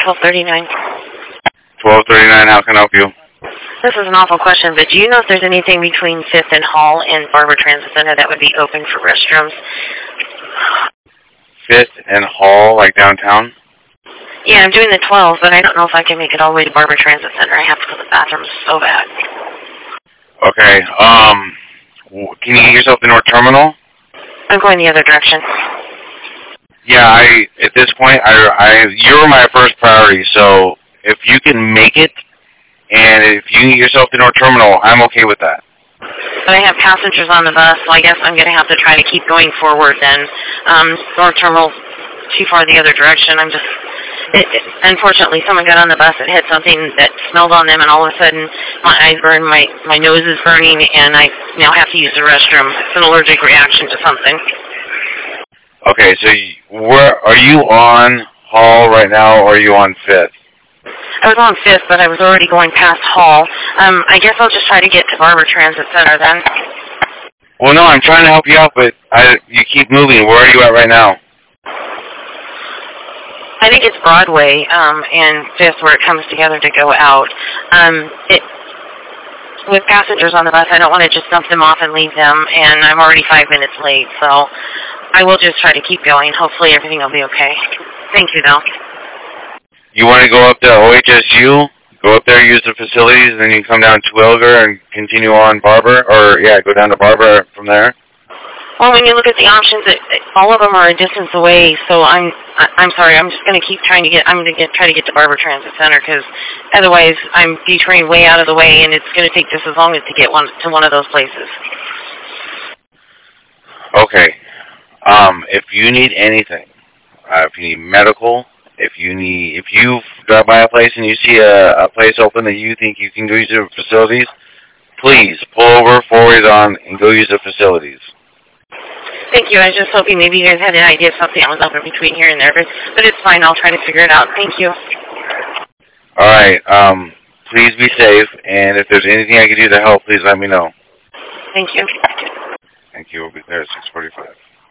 1239. 1239, how can I help you? This is an awful question, but do you know if there's anything between 5th and Hall and Barber Transit Center that would be open for restrooms? 5th and Hall, like downtown? Yeah, I'm doing the 12, but I don't know if I can make it all the way to Barber Transit Center. I have to go to the bathroom so bad. Okay, can you get yourself to North Terminal? I'm going the other direction. Yeah, at this point, you're my first priority, so if you can make it, and if you can get yourself to North Terminal, I'm okay with that. But I have passengers on the bus, so I guess I'm going to have to try to keep going forward then. North Terminal's too far the other direction. Unfortunately, someone got on the bus and had something that smelled on them, and all of a sudden my eyes burn, my nose is burning, and I now have to use the restroom. It's an allergic reaction to something. Okay, so where are you on Hall right now, or are you on 5th? I was on 5th, but I was already going past Hall. I guess I'll just try to get to Barber Transit Center then. Well, no, I'm trying to help you out, but you keep moving. Where are you at right now? I think it's Broadway and 5th where it comes together to go out. With passengers on the bus, I don't want to just dump them off and leave them, and I'm already 5 minutes late, so I will just try to keep going. Hopefully everything will be okay. Thank you, though. You want to go up to OHSU, go up there, use the facilities, and then you come down to Elgar and continue on Barber, or, yeah, go down to Barber from there? Well, when you look at the options, all of them are a distance away, so I'm sorry, I'm just going to keep trying to try to get to Barber Transit Center, because otherwise I'm detouring way out of the way, and it's going to take just as long as to get to one of those places. Okay. If you need anything, if you need medical, if you drive by a place and you see a place open that you think you can go use the facilities, please pull over, forward on, and go use the facilities. Thank you. I was just hoping maybe you guys had an idea of something I was open between here and there, but it's fine. I'll try to figure it out. Thank you. All right. Please be safe, and if there's anything I can do to help, please let me know. Thank you. Thank you. We'll be there at 6:45.